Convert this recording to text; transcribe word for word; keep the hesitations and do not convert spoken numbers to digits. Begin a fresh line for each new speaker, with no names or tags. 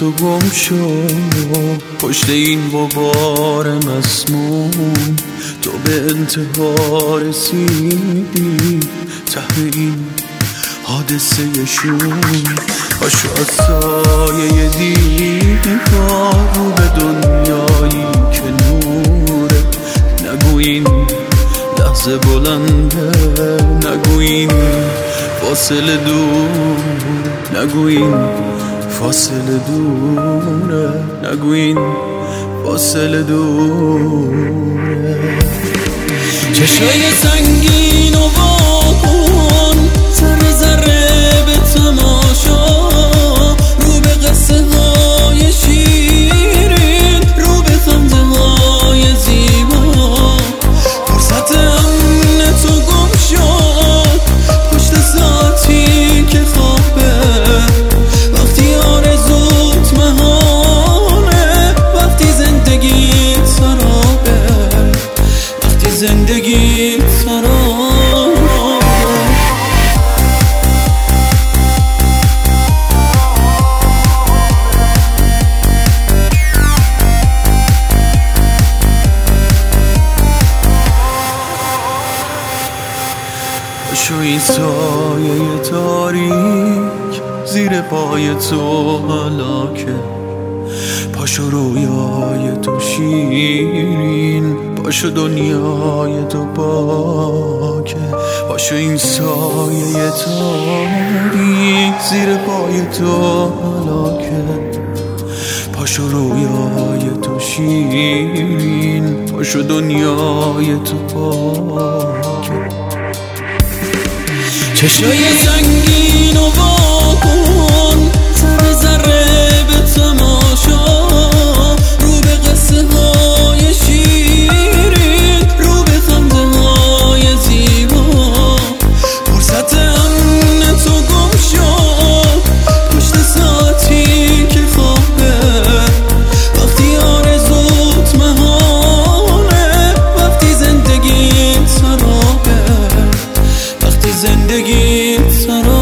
تو گم شو پشت این غبار مسموم، تو به انتها رسیدی ته این حادثه شوم. پاشو از سایه دیدگاه رو به دنیایی که نوره، نگو این لحظه بلنده، نگو این فاصله دور، نگو این فاصله دوره، نگو این فاصله دوره. چشای سنگین و واکن ذره ذره به تماشا، رو به قصه های شیرین، رو به خنده های زیبا. فرصت امن تو گم شد پشت ساعتی که خوابه، وقتی آرزوت مهانه، وقتی زندگیت سرابه، وقتی زندگیت سرابه. پاشو این سایه تاریک زیر پای تو هلاکه، پاشو رویای تو شیرین، پاشو دنیای تو پاکه. پاشو این سایه تاریک زیر پای تو هلاکه، پاشو رویای تو شیرین، پاشو دنیای تو پاکه. چشای سنگین و واکن ذره ذره به تماشا، رو به قصه های شیرین، رو به خنده های زیبا. فرصت امن تو گم شد پشت ساعتی که خوابه، وقتی آرزوت مهانه، وقتی زندگیت سرابه، وقتی زندگیت سرابه.